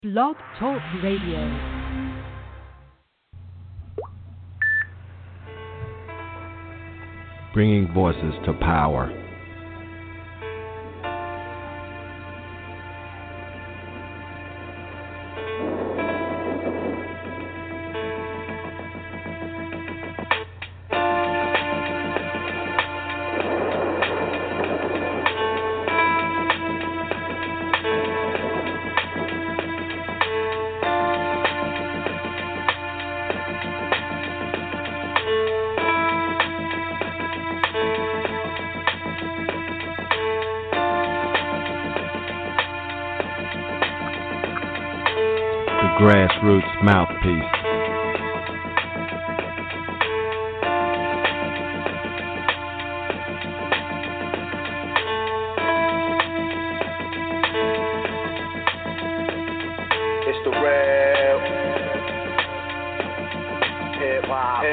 Blog Talk Radio. Bringing voices to power. Grassroots mouthpiece. It's the real hip hop.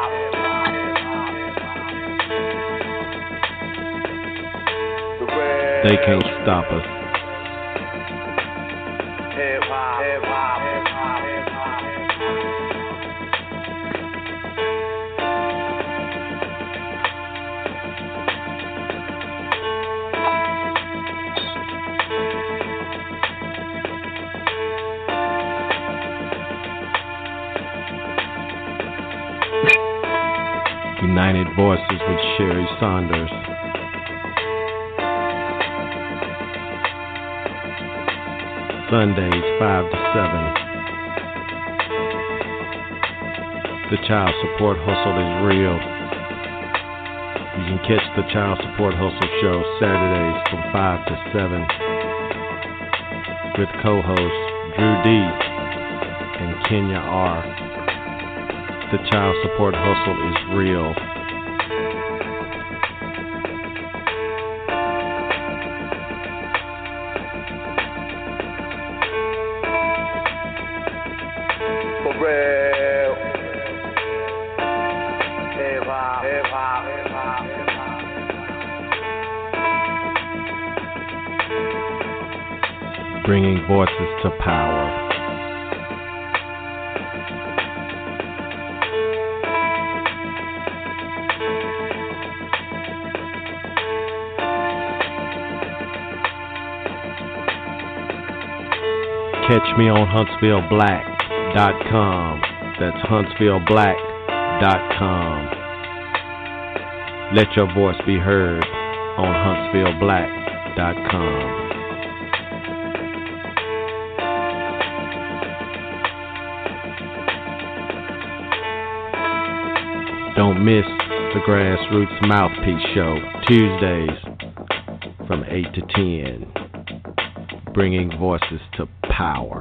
They can't stop us. Hip hop. United Voices with Sherry Saunders. Sundays 5 to 7. The Child Support Hustle is real. You can catch the Child Support Hustle show Saturdays from 5 to 7 with co-hosts Drew D and Kenya R. The Child Support Hustle is real. For real. Hip hop. Bringing voices to power. Catch me on HuntsvilleBlack.com. That's HuntsvilleBlack.com. Let your voice be heard on HuntsvilleBlack.com. Don't miss the Grassroots Mouthpiece Show, Tuesdays from 8 to 10. Bringing voices to power.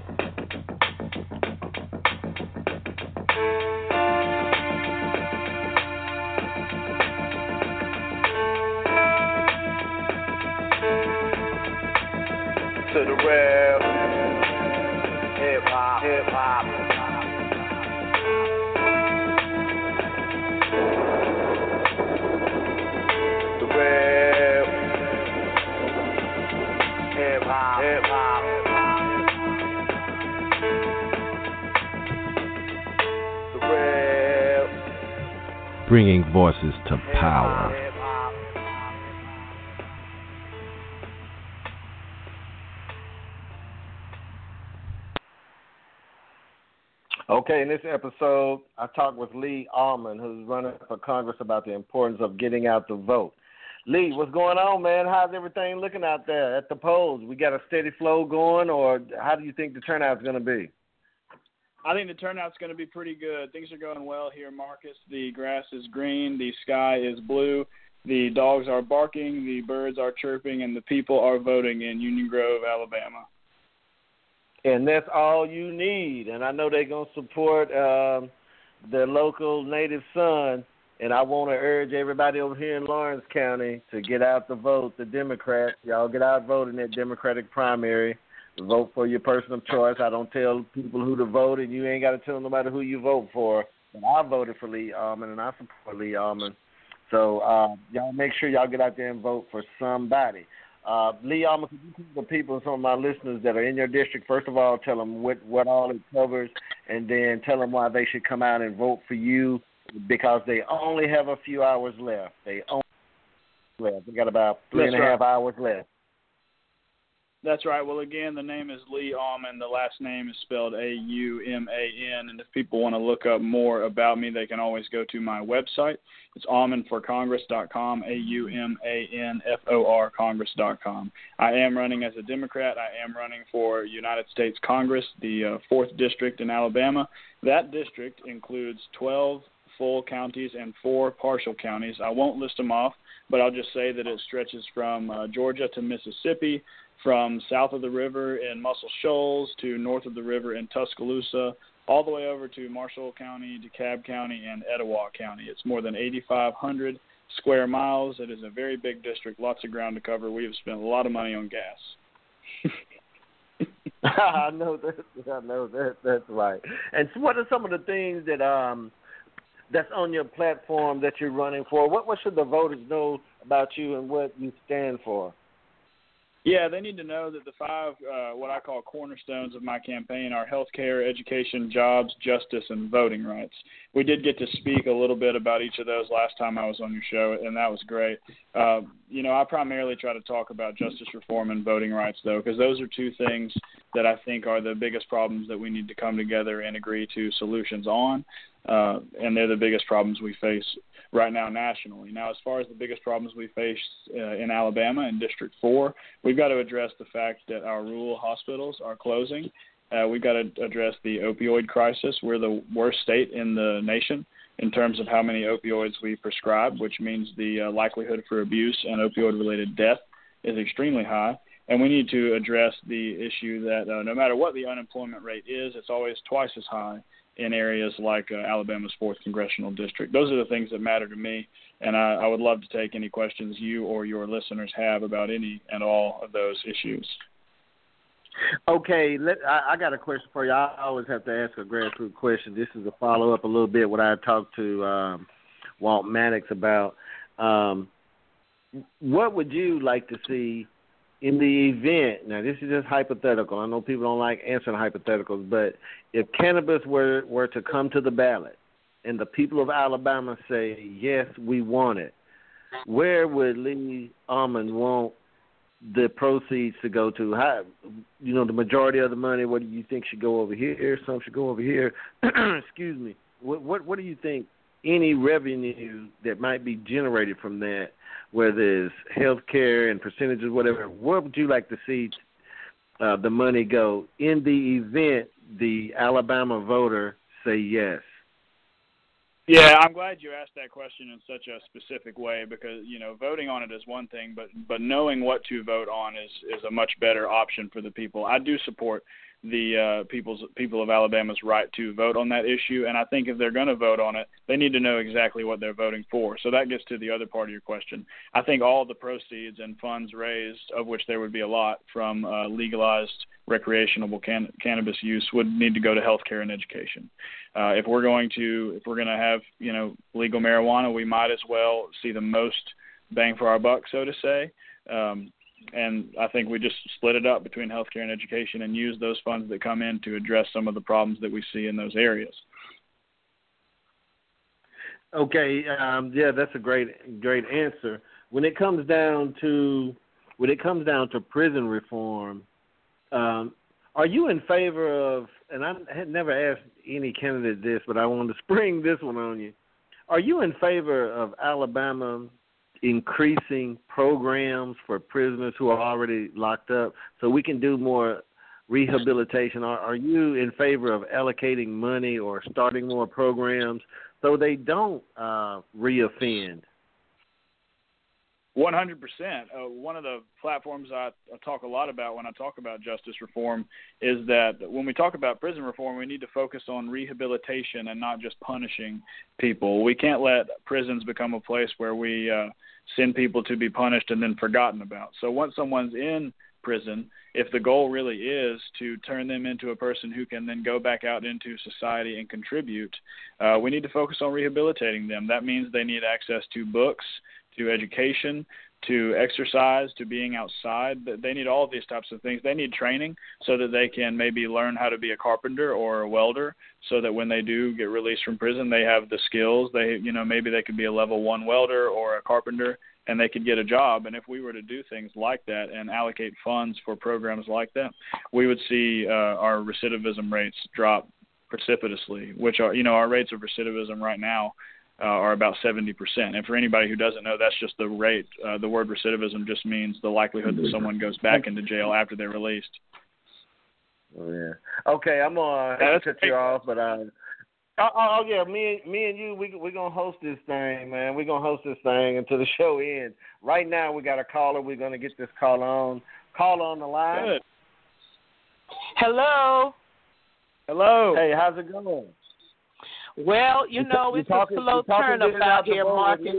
To the real hip hop. The real hip hop. The real Bringing voices to power. hip hop. Okay, in this episode, I talked with Lee Allman, who's running for Congress, about the importance of getting out the vote. Lee, what's going on, man? How's everything looking out there at the polls? We got a steady flow going, or how do you think the turnout's going to be? I think the turnout's going to be pretty good. Things are going well here, Marcus. The grass is green, the sky is blue, the dogs are barking, the birds are chirping, and the people are voting in Union Grove, Alabama. And that's all you need. And I know they're going to support the local native son. And I want to urge everybody over here in Lawrence County to get out the vote, the Democrats. Y'all get out vote in that Democratic primary. Vote for your person of choice. I don't tell people who to vote, and you ain't got to tell nobody who you vote for. And I voted for Lee Allman, and I support Lee Allman. So y'all make sure y'all get out there and vote for somebody. Lee Almond, could you tell the people, some of my listeners that are in your district, first of all, tell them what all it covers, and then tell them why they should come out and vote for you, because they only have a few hours left. They got about three and a half hours left. That's right. Well, again, the name is Lee Aumann. The last name is spelled Auman. And if people want to look up more about me, they can always go to my website. It's AumannForCongress.com, AUMANFOR Congress.com. I am running as a Democrat. I am running for United States Congress, the 4th District in Alabama. That district includes 12 full counties and 4 partial counties. I won't list them off, but I'll just say that it stretches from Georgia to Mississippi, from south of the river in Muscle Shoals to north of the river in Tuscaloosa, all the way over to Marshall County, DeKalb County, and Etowah County. It's more than 8,500 square miles. It is a very big district, lots of ground to cover. We have spent a lot of money on gas. I know that's right. And so what are some of the things that that's on your platform that you're running for? What should the voters know about you and what you stand for? Yeah, they need to know that the 5, what I call cornerstones of my campaign are healthcare, education, jobs, justice, and voting rights. We did get to speak a little bit about each of those last time I was on your show, and that was great. I primarily try to talk about justice reform and voting rights, though, because those are 2 things that I think are the biggest problems that we need to come together and agree to solutions on, and they're the biggest problems we face right now nationally. Now, as far as the biggest problems we face in Alabama in District 4, we've got to address the fact that our rural hospitals are closing. We've got to address the opioid crisis. We're the worst state in the nation in terms of how many opioids we prescribe, which means the likelihood for abuse and opioid-related death is extremely high. And we need to address the issue that no matter what the unemployment rate is, it's always twice as high in areas like Alabama's 4th Congressional District. Those are the things that matter to me, and I would love to take any questions you or your listeners have about any and all of those issues. Okay, I got a question for you. I always have to ask a grassroots question. This is a follow-up a little bit what I talked to Walt Maddox about. What would you like to see in the event, now this is just hypothetical, I know people don't like answering hypotheticals, but if cannabis were to come to the ballot and the people of Alabama say, yes, we want it, where would Lee Aumann want the proceeds to go to? How, the majority of the money, what do you think should go over here? Some should go over here. Excuse me. What do you think any revenue that might be generated from that, whether it's health care and percentages, whatever, where would you like to see the money go in the event the Alabama voter say yes? Yeah, I'm glad you asked that question in such a specific way because, voting on it is one thing, but knowing what to vote on is a much better option for the people. I do support the people of Alabama's right to vote on that issue, and I think if they're going to vote on it, they need to know exactly what they're voting for. So that gets to the other part of your question. I think all the proceeds and funds raised, of which there would be a lot from legalized recreational cannabis use, would need to go to healthcare and education. If we're going to have legal marijuana, we might as well see the most bang for our buck, so to say. And I think we just split it up between healthcare and education and use those funds that come in to address some of the problems that we see in those areas. Okay, that's a great answer. When it comes down to prison reform, are you in favor of? And I had never asked any candidate this, but I wanted to spring this one on you. Are you in favor of Alabama increasing programs for prisoners who are already locked up so we can do more rehabilitation? Are you in favor of allocating money or starting more programs so they don't reoffend? 100%. One of the platforms I talk a lot about when I talk about justice reform is that when we talk about prison reform, we need to focus on rehabilitation and not just punishing people. We can't let prisons become a place where we send people to be punished and then forgotten about. So once someone's in prison, if the goal really is to turn them into a person who can then go back out into society and contribute, we need to focus on rehabilitating them. That means they need access to books, to education, to exercise, to being outside. They need all of these types of things. They need training so that they can maybe learn how to be a carpenter or a welder, so that when they do get released from prison, they have the skills. Maybe they could be a level 1 welder or a carpenter, and they could get a job. And if we were to do things like that and allocate funds for programs like that, we would see our recidivism rates drop precipitously, which are, our rates of recidivism right now are about 70%. And for anybody who doesn't know, that's just the rate. The word recidivism just means the likelihood that someone goes back into jail after they're released. Oh, yeah. Okay, I'm going to cut you off, but yeah, me and you, we're going to host this thing, man. We're going to host this thing until the show ends. Right now, we got a caller. We're going to get this call on. Call on the line. Good. Hello. Hello. Hey, how's it going? Well, it's a slow turn up out here, Marcus.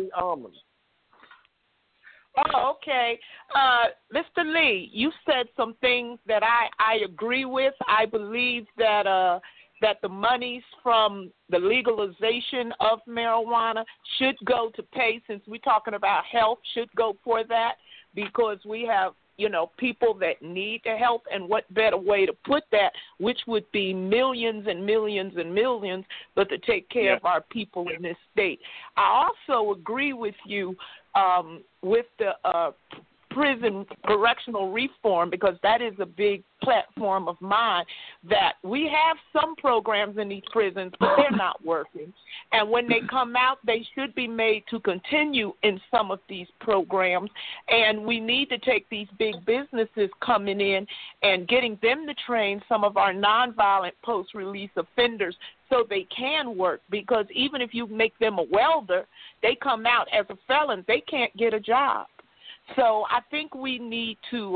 Oh, okay. Mr. Lee, you said some things that I agree with. I believe that the monies from the legalization of marijuana should go to pay, since we're talking about health, should go for that, because we have people that need the help, and what better way to put that, which would be millions and millions and millions, but to take care of our people in this state. I also agree with you with the prison correctional reform, because that is a big platform of mine, that we have some programs in these prisons, but they're not working. And when they come out, they should be made to continue in some of these programs. And we need to take these big businesses coming in and getting them to train some of our nonviolent post-release offenders so they can work, because even if you make them a welder, they come out as a felon, they can't get a job. So I think we need to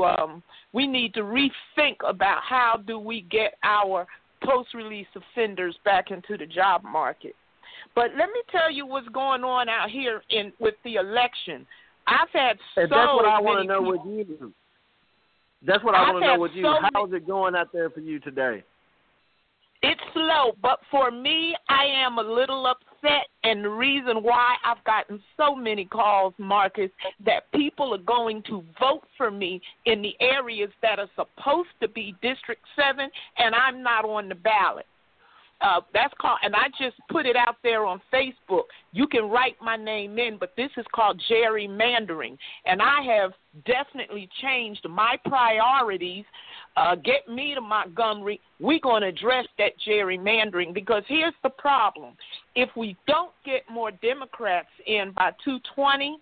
rethink about how do we get our post-release offenders back into the job market. But let me tell you what's going on out here with the election. I've had that's what I want to know with you. That's what I want to know with you. How is it going out there for you today? It's slow, but for me, I am a little upset, and the reason why I've gotten so many calls, Marcus, that people are going to vote for me in the areas that are supposed to be District 7, and I'm not on the ballot. That's called, and I just put it out there on Facebook. You can write my name in, but this is called gerrymandering, and I have definitely changed my priorities. Get me to Montgomery. We're going to address that gerrymandering, because here's the problem. If we don't get more Democrats in by 2020,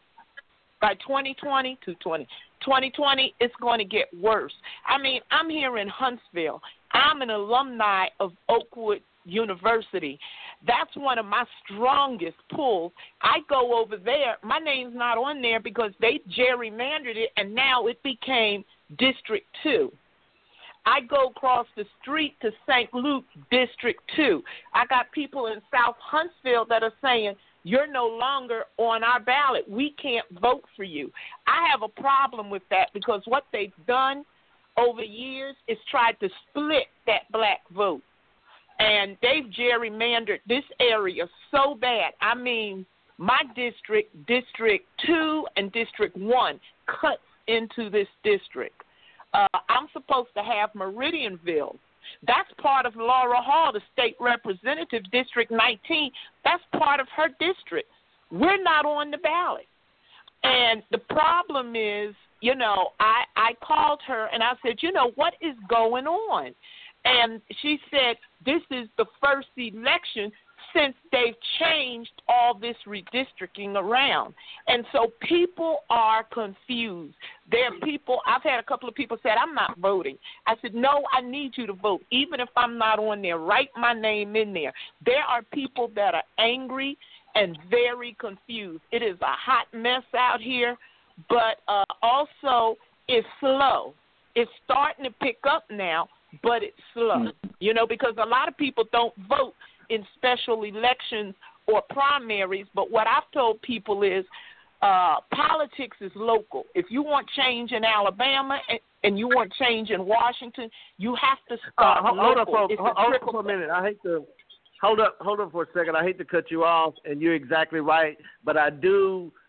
it's going to get worse. I mean, I'm here in Huntsville. I'm an alumni of Oakwood University. That's one of my strongest pulls. I go over there. My name's not on there because they gerrymandered it, and now it became District 2. I go across the street to St. Luke, District 2. I got people in South Huntsville that are saying, you're no longer on our ballot. We can't vote for you. I have a problem with that, because what they've done over years is tried to split that black vote. And they've gerrymandered this area so bad. I mean, my district, District 2 and District 1, cuts into this district. I'm supposed to have Meridianville. That's part of Laura Hall, the state representative, District 19. That's part of her district. We're not on the ballot. And the problem is, I called her and I said, what is going on? And she said, this is the first election since they've changed all this redistricting around. And so people are confused. There are people, I've had a couple of people say, I'm not voting. I said, no, I need you to vote. Even if I'm not on there, write my name in there. There are people that are angry and very confused. It is a hot mess out here, but also it's slow. It's starting to pick up now, but it's slow, because a lot of people don't vote in special elections or primaries. But what I've told people is politics is local. If you want change in Alabama and you want change in Washington, you have to start local. Hold up for a minute. I hate to hold up for a second. I hate to cut you off, and you're exactly right. But I do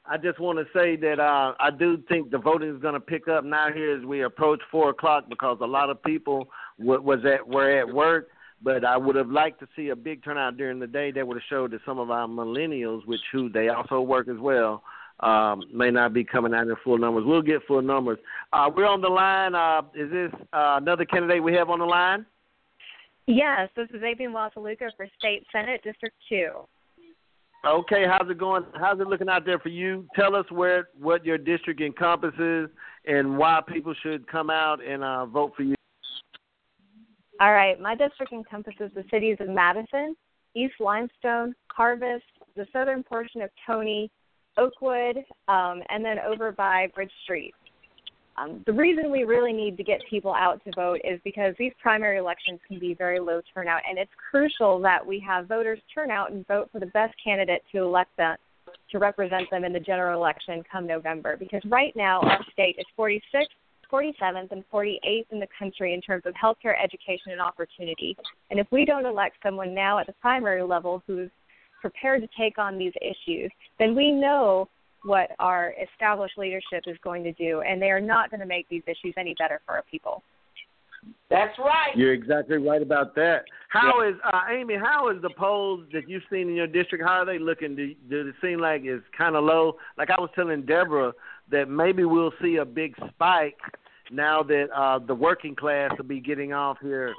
I just want to say that I do think the voting is going to pick up now here as we approach 4 o'clock because a lot of people were at work. But I would have liked to see a big turnout during the day that would have showed that some of our millennials, who they also work as well, may not be coming out in full numbers. We'll get full numbers. We're on the line. Is this another candidate we have on the line? Yes, this is Avian Wasaluka for State Senate District 2. Okay, how's it going? How's it looking out there for you? Tell us what your district encompasses and why people should come out and vote for you. All right, my district encompasses the cities of Madison, East Limestone, Harvest, the southern portion of Tony, Oakwood, and then over by Bridge Street. The reason we really need to get people out to vote is because these primary elections can be very low turnout, and it's crucial that we have voters turn out and vote for the best candidate to elect them, to represent them in the general election come November. Because right now our state is 46th, 47th, and 48th in the country in terms of healthcare, education, and opportunity. And if we don't elect someone now at the primary level who's prepared to take on these issues, then we know what our established leadership is going to do, and they are not going to make these issues any better for our people. That's right. You're exactly right about that. How is Amy? How is the polls that you've seen in your district? How are they looking? Do it seem like it's kind of low? Like I was telling Deborah that maybe we'll see a big spike now that the working class will be getting off here.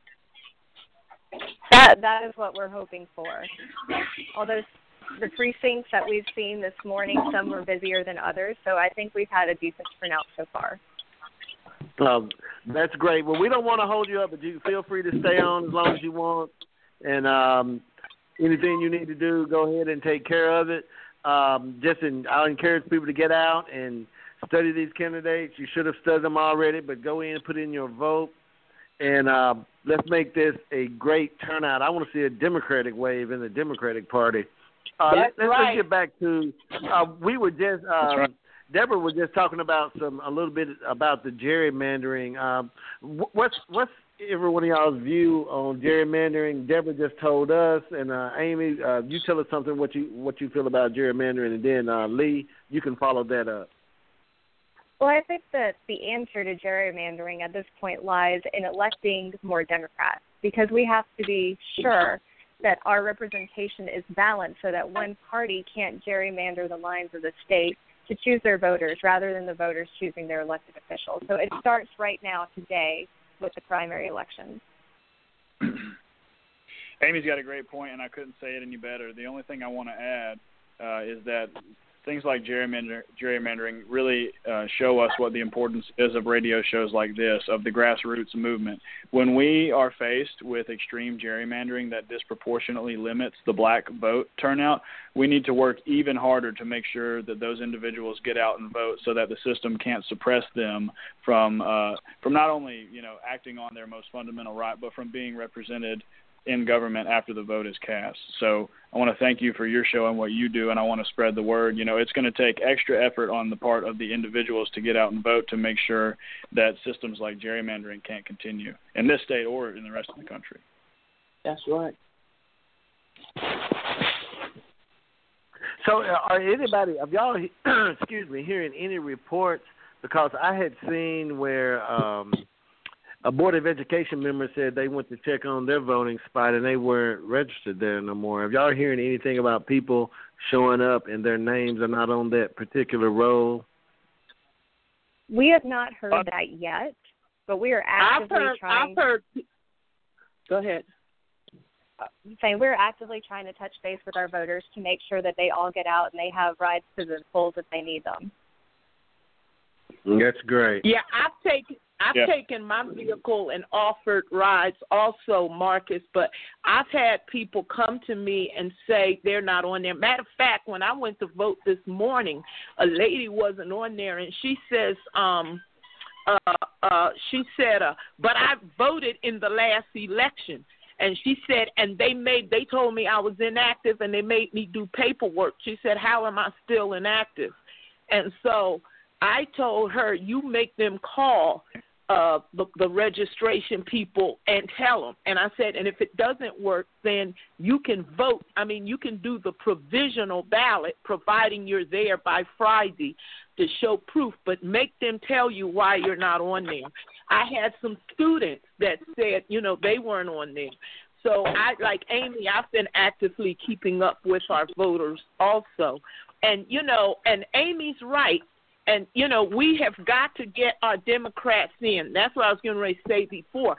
That is what we're hoping for. Although the precincts that we've seen this morning, some were busier than others, so I think we've had a decent turnout so far. That's great. Well, we don't want to hold you up, but you feel free to stay on as long as you want. And anything you need to do, go ahead and take care of it. I'll encourage people to get out and study these candidates. You should have studied them already, but go in and put in your vote. And let's make this a great turnout. I want to see a Democratic wave in the Democratic Party. Let's get back to we were just Deborah was just talking about a little bit about the gerrymandering. What's everyone of y'all's view on gerrymandering? Deborah just told us, and Amy, you tell us something what you feel about gerrymandering, and then Lee, you can follow that up. Well, I think that the answer to gerrymandering at this point lies in electing more Democrats, because we have to be sure that our representation is balanced so that one party can't gerrymander the lines of the state to choose their voters rather than the voters choosing their elected officials. So it starts right now today with the primary elections. Amy's got a great point, and I couldn't say it any better. The only thing I want to add is that things like gerrymandering really show us what the importance is of radio shows like this, of the grassroots movement. When we are faced with extreme gerrymandering that disproportionately limits the black vote turnout, we need to work even harder to make sure that those individuals get out and vote so that the system can't suppress them from not only, acting on their most fundamental right, but from being represented in government after the vote is cast. So I want to thank you for your show and what you do, and I want to spread the word. It's going to take extra effort on the part of the individuals to get out and vote to make sure that systems like gerrymandering can't continue in this state or in the rest of the country. That's right. So are y'all, hearing any reports? Because I had seen where a Board of Education member said they went to check on their voting spot and they weren't registered there no more. Have y'all hearing anything about people showing up and their names are not on that particular roll? We have not heard that yet, but we are actively trying. I've heard. Go ahead. We're actively trying to touch base with our voters to make sure that they all get out and they have rides to the polls if they need them. That's great. Yeah, I've taken my vehicle and offered rides also, Marcus, but I've had people come to me and say they're not on there. Matter of fact, when I went to vote this morning, a lady wasn't on there, and she says, but I voted in the last election. And she said, and they told me I was inactive, and they made me do paperwork. She said, how am I still inactive? And so I told her, you make them call the registration people and tell them. And I said, and if it doesn't work, then you can vote. I mean, you can do the provisional ballot, providing you're there by Friday to show proof, but make them tell you why you're not on there. I had some students that said, they weren't on there. So I, like Amy, I've been actively keeping up with our voters also. And, and Amy's right. And, we have got to get our Democrats in. That's what I was going to say before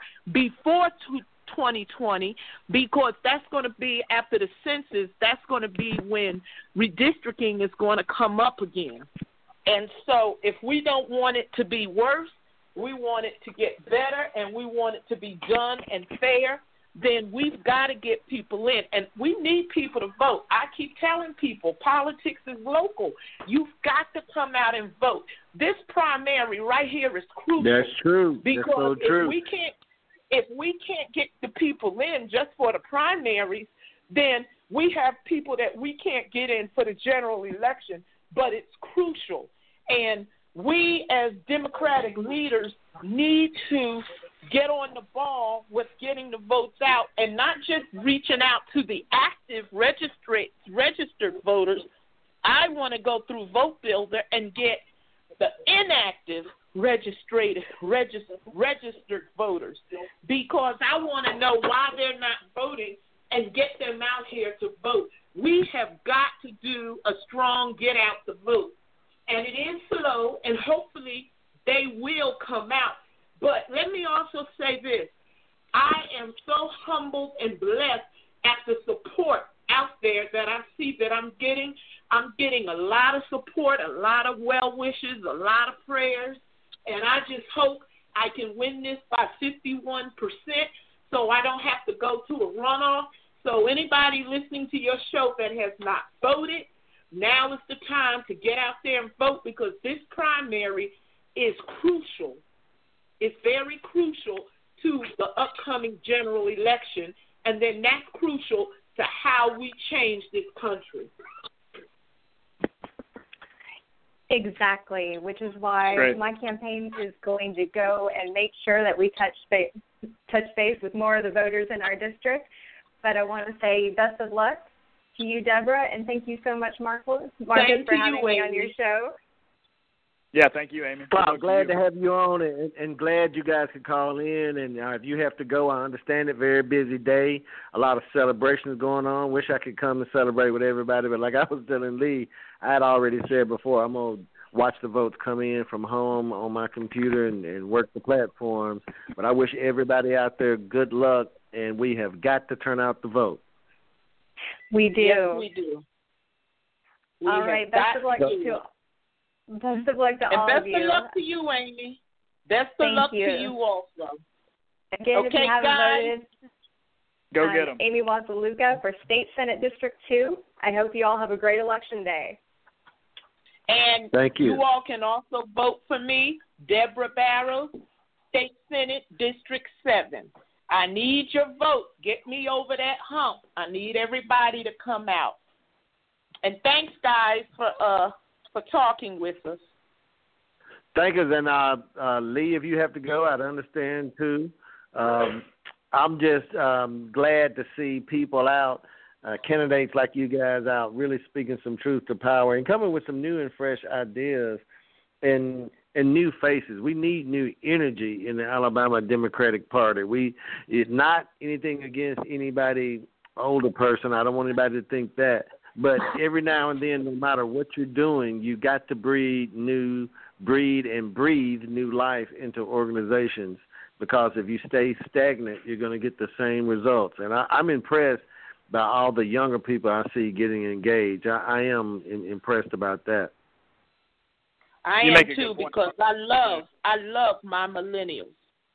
2020, because that's going to be after the census. That's going to be when redistricting is going to come up again. And so if we don't want it to be worse, we want it to get better, and we want it to be done and fair, then we've got to get people in. And we need people to vote. I keep telling people, politics is local. You've got to come out and vote. This primary right here is crucial. That's true. Because That's so true. If we can't get the people in just for the primaries, then we have people that we can't get in for the general election, but it's crucial. And we as Democratic leaders need to get on the ball with getting the votes out, and not just reaching out to the active registered voters. I want to go through Vote Builder and get the inactive registered voters, because I want to know why they're not voting and get them out here to vote. We have got to do a strong get out the vote. And it is slow, and hopefully they will come out. But let me also say this. I am so humbled and blessed at the support out there that I see that I'm getting. I'm getting a lot of support, a lot of well wishes, a lot of prayers. And I just hope I can win this by 51% so I don't have to go to a runoff. So anybody listening to your show that has not voted, now is the time to get out there and vote, because this primary is crucial. It's very crucial to the upcoming general election, and then that's crucial to how we change this country. Exactly, which is why my campaign is going to go and make sure that we touch base with more of the voters in our district. But I want to say best of luck to you, Deborah, and thank you so much, Marcus, for having me on your show. Yeah, thank you, Amy. Well, glad to have you on, and glad you guys could call in. And if you have to go, I understand it. Very busy day, a lot of celebrations going on. Wish I could come and celebrate with everybody, but like I was telling Lee, I had already said before, I'm going to watch the votes come in from home on my computer and work the platforms. But I wish everybody out there good luck, and we have got to turn out the vote. We do. Yes, we do. All right, best of luck to all of you. And best of luck to you, Amy. Best of luck to you also. Again, if you haven't voted, go get them. Amy Wazaluka for State Senate District 2. I hope you all have a great election day. And thank you. You all can also vote for me, Deborah Barrows, State Senate District 7. I need your vote. Get me over that hump. I need everybody to come out. And thanks, guys, for talking with us. Thank you. And Lee, if you have to go, I'd understand too. I'm just glad to see people out, candidates like you guys out, really speaking some truth to power and coming with some new and fresh ideas and new faces. We need new energy in the Alabama Democratic Party. It's not anything against anybody older person. I don't want anybody to think that. But every now and then, no matter what you're doing, you got to breathe and breathe new life into organizations, because if you stay stagnant, you're going to get the same results. And I'm impressed by all the younger people I see getting engaged. I am impressed about that. I am too, because I love my millennials.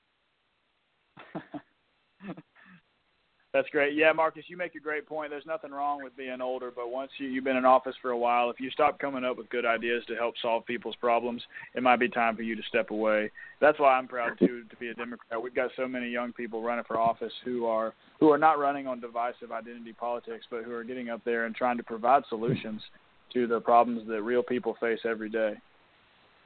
That's great. Yeah, Marcus, you make a great point. There's nothing wrong with being older, but once you've been in office for a while, if you stop coming up with good ideas to help solve people's problems, it might be time for you to step away. That's why I'm proud, too, to be a Democrat. We've got so many young people running for office who are not running on divisive identity politics, but who are getting up there and trying to provide solutions to the problems that real people face every day.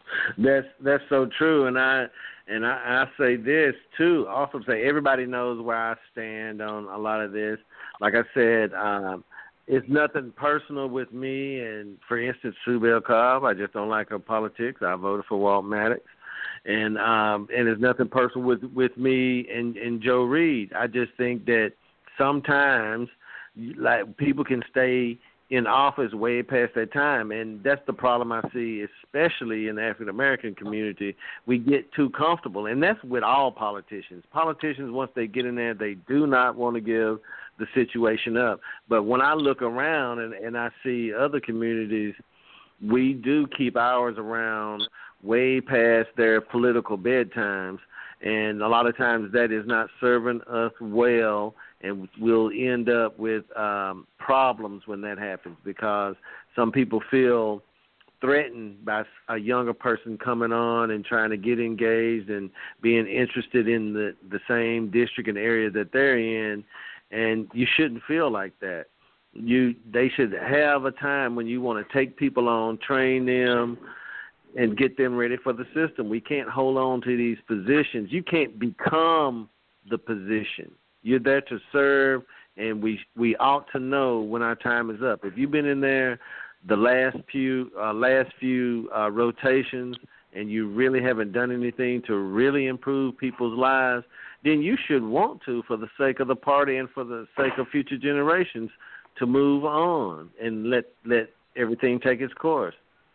That's so true, and I say this too. Also, say everybody knows where I stand on a lot of this. Like I said, it's nothing personal with me. And for instance, Sue Bell Cobb, I just don't like her politics. I voted for Walt Maddox, and it's nothing personal with me and Joe Reed. I just think that sometimes, like, people can stay in office way past their time, and that's the problem I see, especially in the African American community. We get too comfortable, and that's with all politicians. Politicians, once they get in there, they do not want to give the situation up. But when I look around and I see other communities, we do keep ours around way past their political bedtimes, and a lot of times that is not serving us well, and we'll end up with problems when that happens, because some people feel threatened by a younger person coming on and trying to get engaged and being interested in the same district and area that they're in, and you shouldn't feel like that. They should have a time when you want to take people on, train them, and get them ready for the system. We can't hold on to these positions. You can't become the position. You're there to serve, and we ought to know when our time is up. If you've been in there the last few rotations and you really haven't done anything to really improve people's lives, then you should want to, for the sake of the party and for the sake of future generations, to move on and let everything take its course.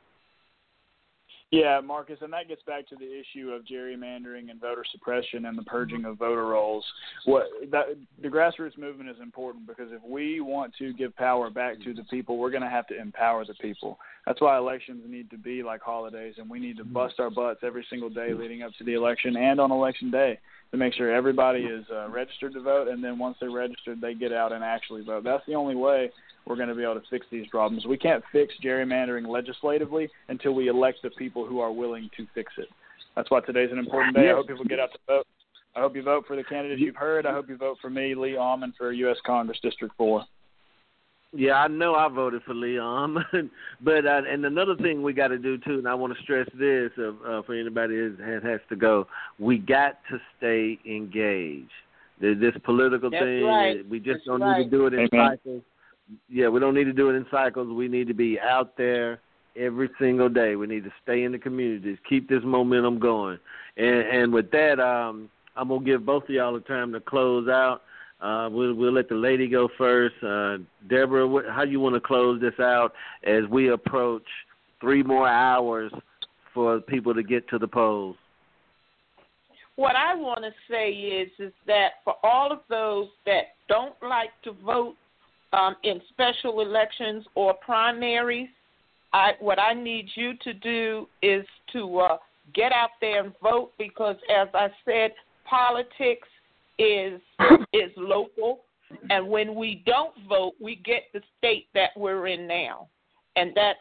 Yeah, Marcus, and that gets back to the issue of gerrymandering and voter suppression and the purging of voter rolls. The grassroots movement is important, because if we want to give power back to the people, we're going to have to empower the people. That's why elections need to be like holidays, and we need to bust our butts every single day leading up to the election and on Election Day to make sure everybody is registered to vote, and then once they're registered, they get out and actually vote. That's the only way we're going to be able to fix these problems. We can't fix gerrymandering legislatively until we elect the people who are willing to fix it. That's why today's an important day. I hope people get out to vote. I hope you vote for the candidates you've heard. I hope you vote for me, Lee Almond, for U.S. Congress District 4. Yeah, I know I voted for Lee Almond. But and another thing we got to do, too, and I want to stress this for anybody that has to go, we got to stay engaged. This political thing, right. We just don't need to do it in cycles. Yeah, we don't need to do it in cycles. We need to be out there every single day. We need to stay in the communities, keep this momentum going. And with that, I'm going to give both of y'all a time to close out. We'll let the lady go first. Deborah, how you want to close this out as we approach 3 more hours for people to get to the polls? What I want to say is that for all of those that don't like to vote in special elections or primaries, what I need you to do is to get out there and vote, because, as I said, politics is local, and when we don't vote, we get the state that we're in now, and that's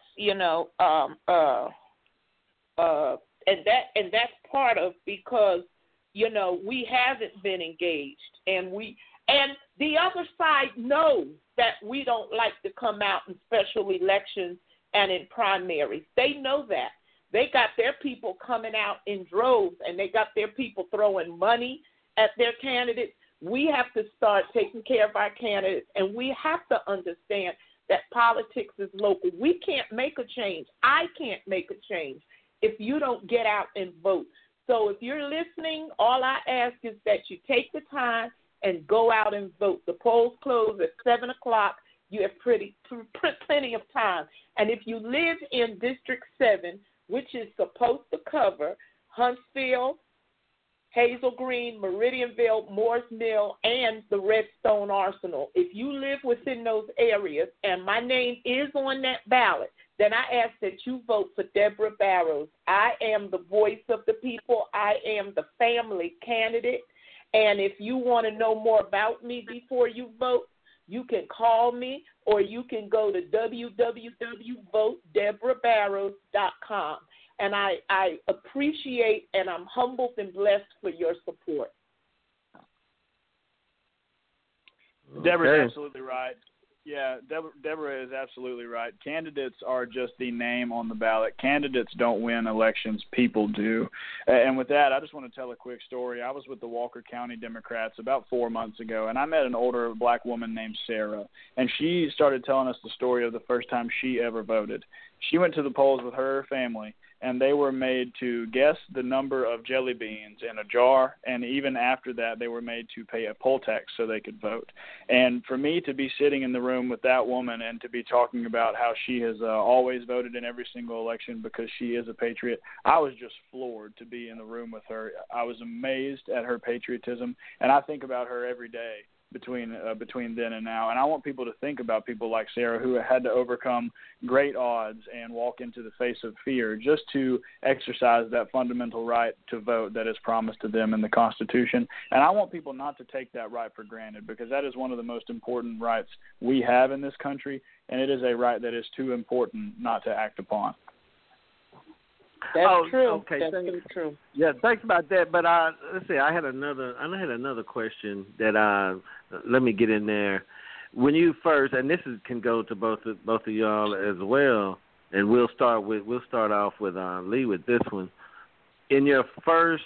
and that's part of, because we haven't been engaged, and the other side knows that we don't like to come out in special elections and in primaries. They know that. They got their people coming out in droves, and they got their people throwing money at their candidates. We have to start taking care of our candidates, and we have to understand that politics is local. We can't make a change. I can't make a change if you don't get out and vote. So if you're listening, all I ask is that you take the time and go out and vote. The polls close at 7 o'clock. You have plenty of time. And if you live in District 7, which is supposed to cover Huntsville, Hazel Green, Meridianville, Moores Mill, and the Redstone Arsenal, if you live within those areas and my name is on that ballot, then I ask that you vote for Deborah Barrows. I am the voice of the people. I am the family candidate. And if you want to know more about me before you vote, you can call me, or you can go to www.votedeborahbarrows.com. And I appreciate and I'm humbled and blessed for your support. Deborah's absolutely right. Yeah, Deborah is absolutely right. Candidates are just the name on the ballot. Candidates don't win elections. People do. And with that, I just want to tell a quick story. I was with the Walker County Democrats about 4 months ago, and I met an older black woman named Sarah. And she started telling us the story of the first time she ever voted. She went to the polls with her family, and they were made to guess the number of jelly beans in a jar, and even after that, they were made to pay a poll tax so they could vote. And for me to be sitting in the room with that woman and to be talking about how she has always voted in every single election because she is a patriot, I was just floored to be in the room with her. I was amazed at her patriotism, and I think about her every day between then and now. And I want people to think about people like Sarah who had to overcome great odds and walk into the face of fear just to exercise that fundamental right to vote that is promised to them in the Constitution. And I want people not to take that right for granted, because that is one of the most important rights we have in this country, and it is a right that is too important not to act upon. That's true. Okay, That's true. Yeah, thanks about that. But let's see, I had another question that let me get in there. When you first, and this can go to both of y'all as well, and we'll start off with Lee with this one. In your first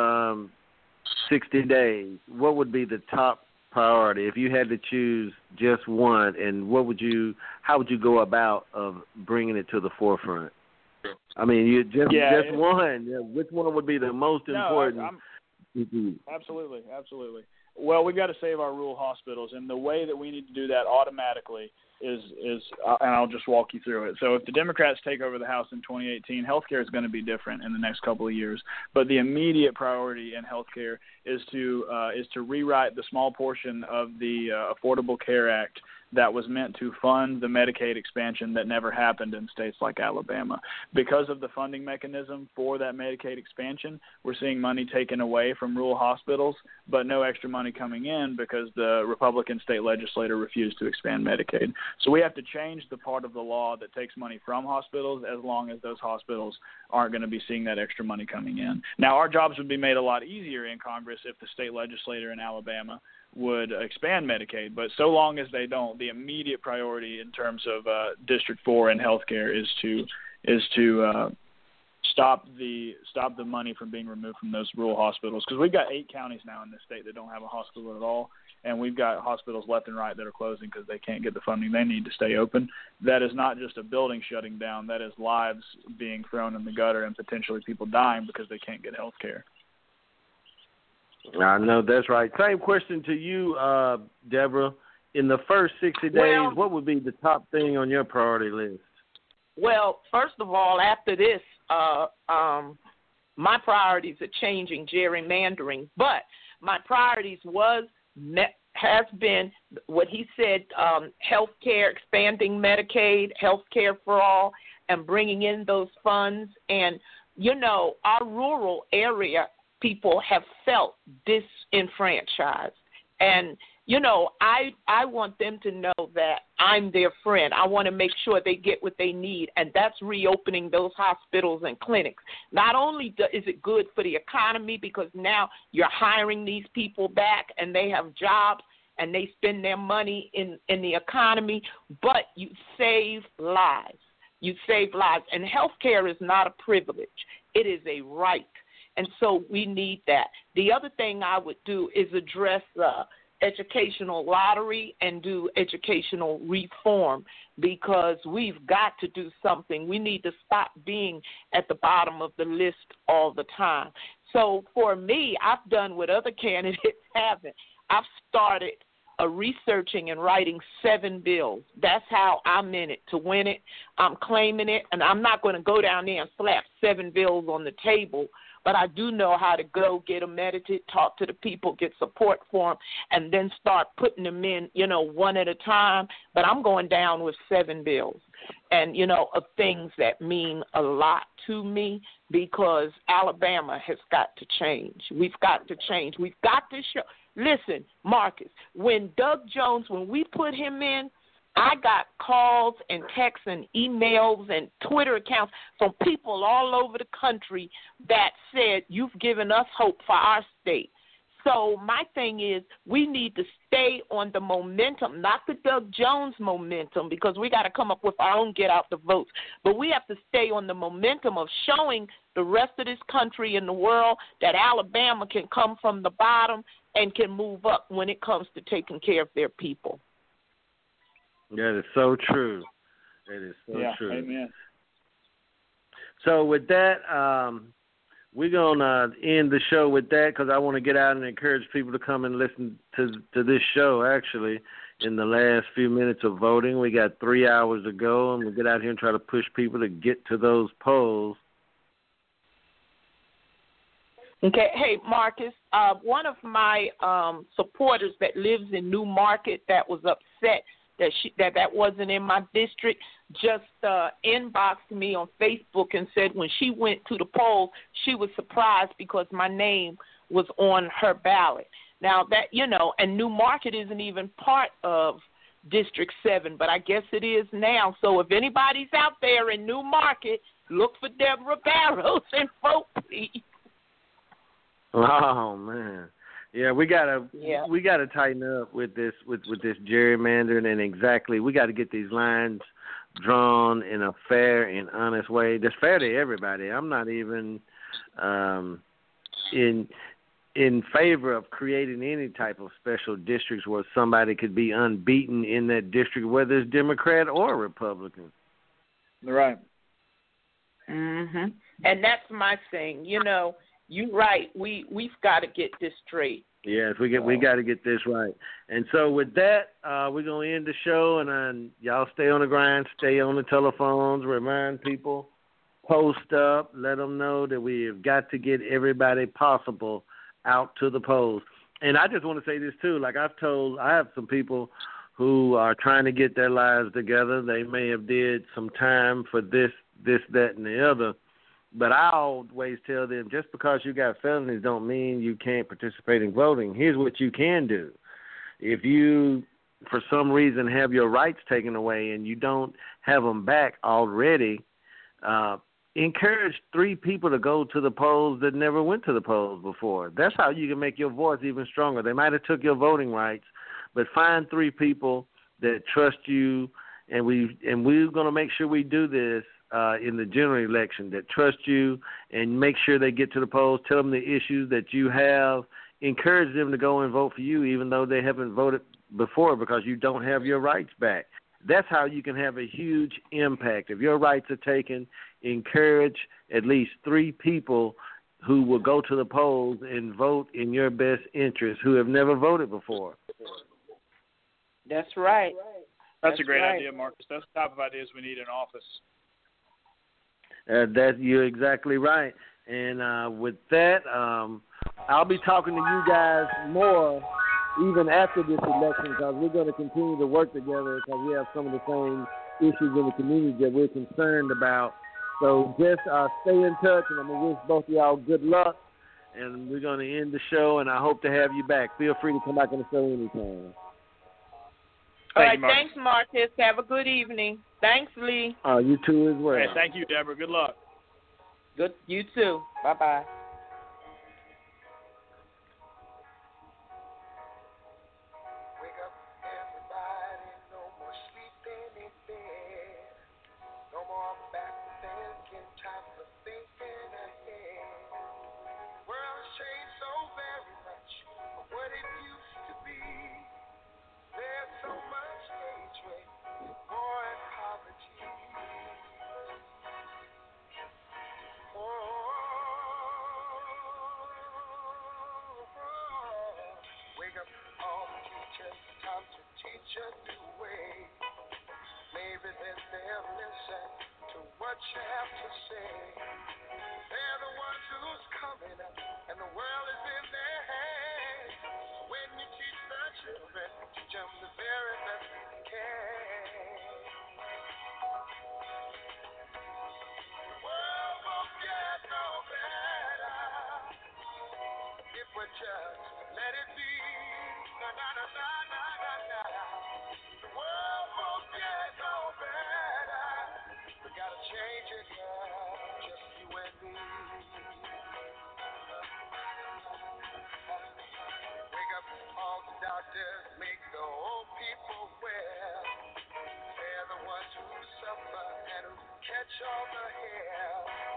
60 days, what would be the top priority if you had to choose just one, and how would you go about of bringing it to the forefront? I mean, you just one. Yeah, which one would be the most important? Absolutely. Well, we've got to save our rural hospitals, and the way that we need to do that automatically is and I'll just walk you through it. So if the Democrats take over the House in 2018, healthcare is going to be different in the next couple of years. But the immediate priority in healthcare is to rewrite the small portion of the Affordable Care Act that was meant to fund the Medicaid expansion that never happened in states like Alabama. Because of the funding mechanism for that Medicaid expansion, we're seeing money taken away from rural hospitals, but no extra money coming in because the Republican state legislator refused to expand Medicaid. So we have to change the part of the law that takes money from hospitals as long as those hospitals aren't going to be seeing that extra money coming in. Now, our jobs would be made a lot easier in Congress if the state legislator in Alabama would expand Medicaid, but so long as they don't, the immediate priority in terms of District 4 and healthcare is to stop the money from being removed from those rural hospitals, because we've got 8 counties now in this state that don't have a hospital at all, and we've got hospitals left and right that are closing because they can't get the funding they need to stay open. That is not just a building shutting down; that is lives being thrown in the gutter and potentially people dying because they can't get health care. I know that's right. Same question to you, Deborah. In the first 60 days, what would be the top thing on your priority list? Well, first of all, after this, my priorities are changing, gerrymandering. But my priorities has been what he said, health care, expanding Medicaid, health care for all, and bringing in those funds. And, our rural area people have felt disenfranchised. And, I want them to know that I'm their friend. I want to make sure they get what they need, and that's reopening those hospitals and clinics. Not only is it good for the economy because now you're hiring these people back and they have jobs and they spend their money in the economy, but you save lives. You save lives. And health care is not a privilege. It is a right. And so we need that. The other thing I would do is address educational lottery and do educational reform, because we've got to do something. We need to stop being at the bottom of the list all the time. So for me, I've done what other candidates haven't. I've started researching and writing 7 bills. That's how I'm in it, to win it. I'm claiming it, and I'm not going to go down there and slap 7 bills on the table, but I do know how to go get them edited, talk to the people, get support for them, and then start putting them in, one at a time. But I'm going down with 7 bills and, of things that mean a lot to me, because Alabama has got to change. We've got to change. We've got to show. Listen, Marcus, when Doug Jones, when we put him in, I got calls and texts and emails and Twitter accounts from people all over the country that said, you've given us hope for our state. So my thing is we need to stay on the momentum, not the Doug Jones momentum, because we got to come up with our own get out the votes. But we have to stay on the momentum of showing the rest of this country and the world that Alabama can come from the bottom and can move up when it comes to taking care of their people. That is so true. That is so true. Amen. So with that, we're going to end the show with that because I want to get out and encourage people to come and listen to this show, actually, in the last few minutes of voting. We got 3 hours to go, and we'll get out here and try to push people to get to those polls. Okay. Hey, Marcus, one of my supporters that lives in New Market that was upset that wasn't in my district just inboxed me on Facebook and said when she went to the polls, she was surprised because my name was on her ballot. Now, that, and New Market isn't even part of District 7, but I guess it is now. So if anybody's out there in New Market, look for Deborah Barrows and vote, please. Oh, man. Yeah, we gotta tighten up with this gerrymandering, and exactly we got to get these lines drawn in a fair and honest way that's fair to everybody. I'm not even in favor of creating any type of special districts where somebody could be unbeaten in that district, whether it's Democrat or Republican. Right. Mhm. And that's my thing. You're right. We've got to get this straight. Yes, we got to get this right. And so with that, we're gonna end the show, and y'all stay on the grind, stay on the telephones, remind people, post up, let them know that we have got to get everybody possible out to the polls. And I just want to say this too. Like I have some people who are trying to get their lives together. They may have did some time for this, that, and the other. But I always tell them, just because you got felonies don't mean you can't participate in voting. Here's what you can do. If you, for some reason, have your rights taken away and you don't have them back already, encourage 3 people to go to the polls that never went to the polls before. That's how you can make your voice even stronger. They might have took your voting rights, but find 3 people that trust you, and we're going to make sure we do this in the general election, that trust you and make sure they get to the polls, tell them the issues that you have, encourage them to go and vote for you even though they haven't voted before because you don't have your rights back. That's how you can have a huge impact. If your rights are taken, encourage at least 3 people who will go to the polls and vote in your best interest who have never voted before. That's right. That's a great idea, Marcus. That's the type of ideas we need in office. You're exactly right. And with that, I'll be talking to you guys more even after this election because we're going to continue to work together because we have some of the same issues in the community that we're concerned about. So just stay in touch, and I'm going to wish both of y'all good luck. And we're going to end the show, and I hope to have you back. Feel free to come back on the show anytime. All right, thanks, Marcus. Have a good evening. Thanks, Lee. You too as well. Hey, thank you, Deborah. Good luck. Good. You too. Bye-bye. Just you and me. catch all the hair.